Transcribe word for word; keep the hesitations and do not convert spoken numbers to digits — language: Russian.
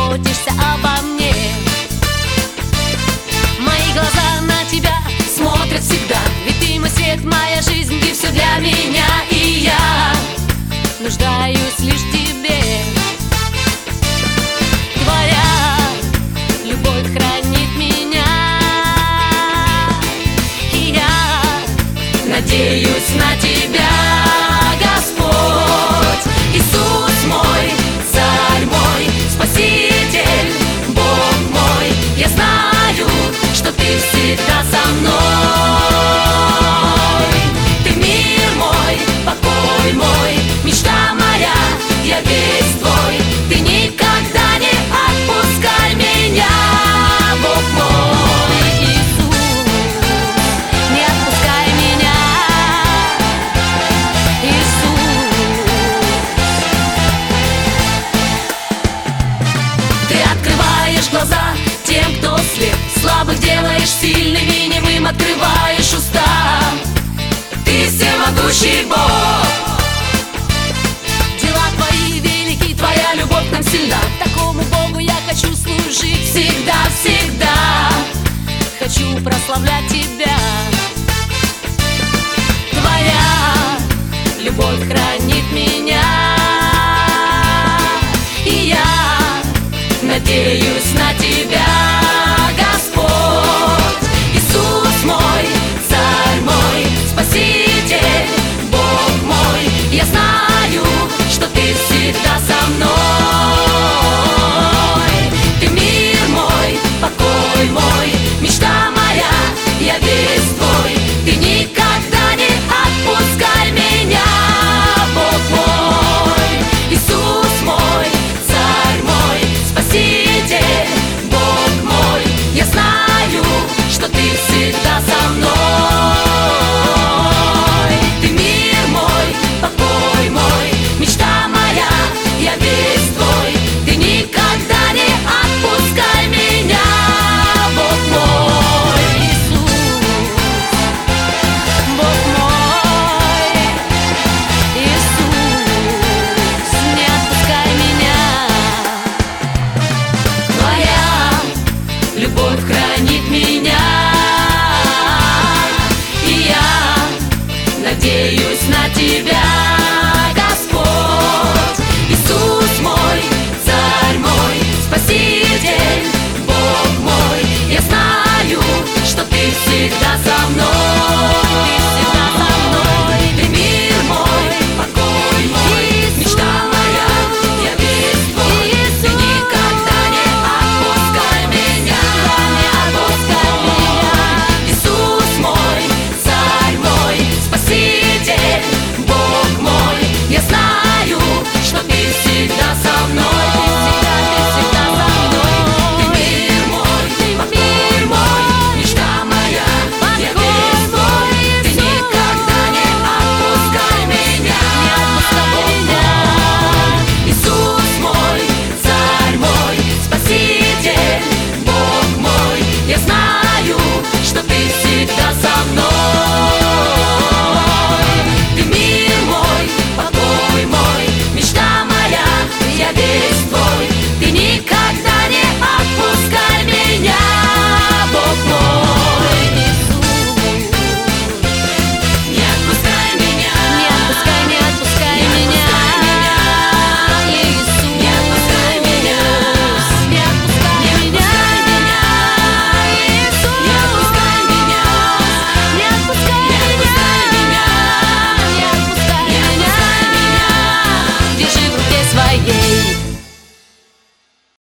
заботишься обо мне. Мои глаза на тебя смотрят всегда, ведь ты мой свет, моя жизнь, ты все для меня. И я нуждаюсь лишь в тебе. Твоя любовь хранит меня, и я надеюсь на тебя, Господь. Иисус мой, Царь мой, Спаситель, Бог мой, я знаю, что ты всегда со мной. Ты мир мой, покой мой, мечта моя, я весь твой. Ты никогда не отпускай меня, Бог мой. Иисус, не отпускай меня, Иисус. Ты открываешь глаза тем, кто слеп, слабых делаешь сильными, немым открываешь уста. Ты всемогущий Бог, дела твои велики, твоя любовь нам сильна. Такому Богу я хочу служить всегда, всегда. Хочу прославлять тебя. Твоя любовь хранит меня, и я надеюсь на тебя.